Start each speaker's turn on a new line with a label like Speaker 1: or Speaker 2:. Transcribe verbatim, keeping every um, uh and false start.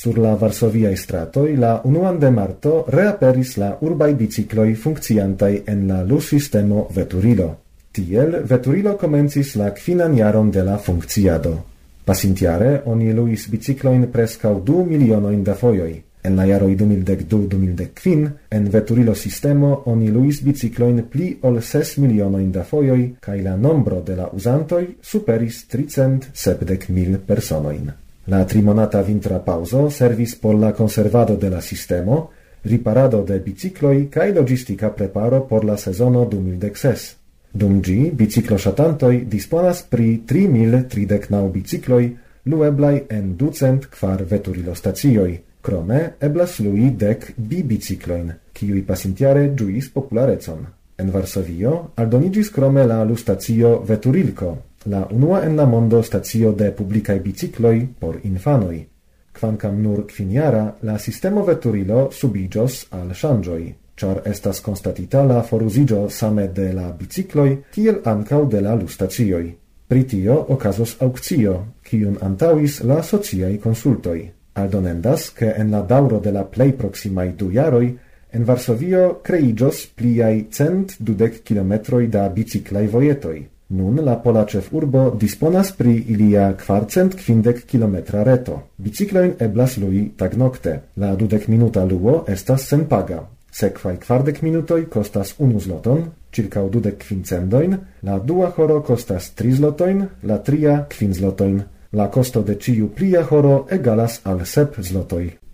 Speaker 1: Sur la Varsoviae stratoi la unuan de marto reaperis la urbai bicicloi funcciantai en la lus-sistemo veturilo. Tiel veturilo comencis la quinan jaron de la funcciado. Pasintiare oni luis bicicloin prescau du milionoin da foioi. En la jaroi du mil dek du du mil dek kvin, en veturilo sistemo oni luis bicicloin pli ol ses milionoin da foioi, cae la nombro de la usantoi superis tricent sepdek mil personoin. La trimonata vintra pauso servis por la conservado de la sistemo, riparado de bicicloi cae logistica preparo por la sezono du mil dek ses. Dum gi, biciclo shatantoi disponas pri tri mil tridek naŭ bicicloi lueblai en ducent kvar veturilo stacioi. Krome eblas lui dek bi-bicicloin, kiui pasintiare giuis popularecon. En Varsovio aldonigis krome la lustacio Veturilko, la unua en la mondo stacio de publicae bicicloi por infanoi. Kvankam nur kviniara, la sistemo Veturilo subigios al ŝanĝoj, char estas constatita la foruzigio same de la bicicloi, kiel ancau de la lustacioi. Pri tio okazos aukcio, kiun antauis la sociai consultoi. Aldonendas, che en la dauro de la plei proximai du jaroi, en Varsovio creigios pliai cent dudec kilometroi da biciclai voietoi. Nun la pola cef urbo disponas pri ilia kvarcent kvindek kilometra reto. Bicicloin eblas lui tag nocte. La dudec minuta luo estas senpaga. Sekvaj kvardek minutoi kostas unu zloton, circau dudec quincendoin, la dua horo kostas tri zlotoin, la tria kvin zlotoin. La costo de ciu plia horo egalas al sep zlotoi.